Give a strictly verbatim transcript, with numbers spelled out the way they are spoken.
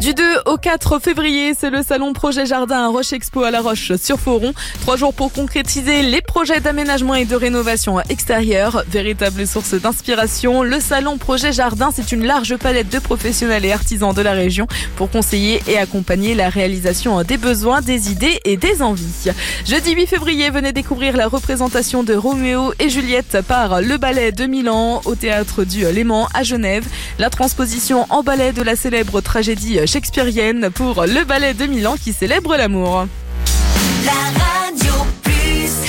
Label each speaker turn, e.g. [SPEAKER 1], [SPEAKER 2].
[SPEAKER 1] Du deux au quatre février, c'est le salon Projet Jardin à Roche Expo à La Roche-sur-Foron. Trois jours pour concrétiser les projets d'aménagement et de rénovation extérieure. Véritable source d'inspiration, le salon Projet Jardin, c'est une large palette de professionnels et artisans de la région pour conseiller et accompagner la réalisation des besoins, des idées et des envies. Jeudi huit février, venez découvrir la représentation de Roméo et Juliette par le ballet de Milan au théâtre du Léman à Genève. La transposition en ballet de la célèbre tragédie shakespearienne pour le ballet de Milan qui célèbre l'amour. La